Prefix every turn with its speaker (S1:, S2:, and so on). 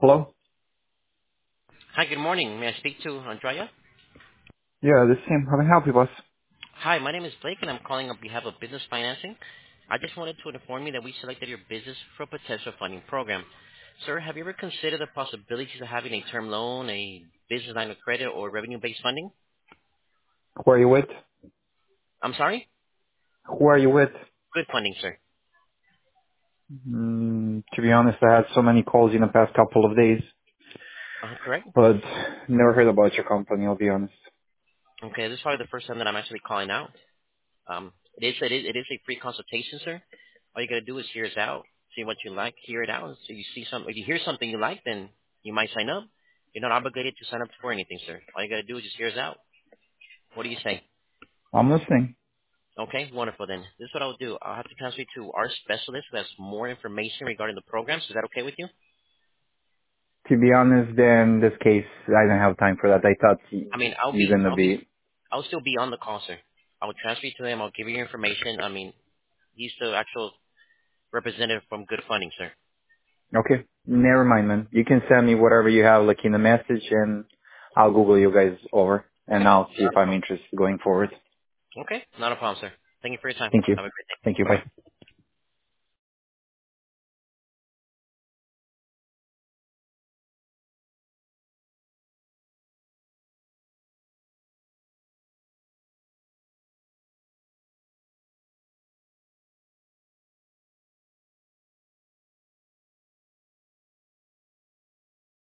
S1: Hello?
S2: Hi, good morning. May I speak to Andrea?
S1: Yeah, this is Sam. How can I help you, boss?
S2: Hi, my name is Blake, and I'm calling on behalf of Business Financing. I just wanted to inform you that we selected your business for a potential funding program. Sir, have you ever considered the possibilities of having a term loan, a business line of credit, or revenue-based funding?
S1: Who are you with?
S2: I'm sorry?
S1: Who are you with?
S2: Good funding, sir.
S1: To be honest, I had so many calls in the past couple of days,
S2: Correct?
S1: but never heard about your company, I'll be honest.
S2: Okay, this is probably the first time that I'm actually calling out. It is a free consultation, sir. All you gotta do is hear us out, see what you like, hear it out. So if you hear something you like, then you might sign up. You're not obligated to sign up for anything, sir. All you gotta do is just hear us out. What do you say?
S1: I'm listening.
S2: Okay, wonderful then. This is what I'll do. I'll have to transfer you to our specialist who has more information regarding the programs. Is that okay with you?
S1: To be honest, in this case, I don't have time for that. I thought
S2: I mean, I'll
S1: you're
S2: be,
S1: gonna
S2: I'll be,
S1: be...
S2: I'll still be on the call, sir. I will transfer you to him. I'll give you your information. I mean, he's the actual representative from Good Funding, sir.
S1: Okay, never mind, man. You can send me whatever you have, like, in the message, and I'll Google you guys over, and I'll see if
S2: Not a
S1: I'm
S2: problem.
S1: interested going forward.
S2: Okay, not a problem, sir. Thank you for your time.
S1: Thank you.
S2: Have a great day.
S1: Thank you.
S2: Bye-bye.
S1: Bye.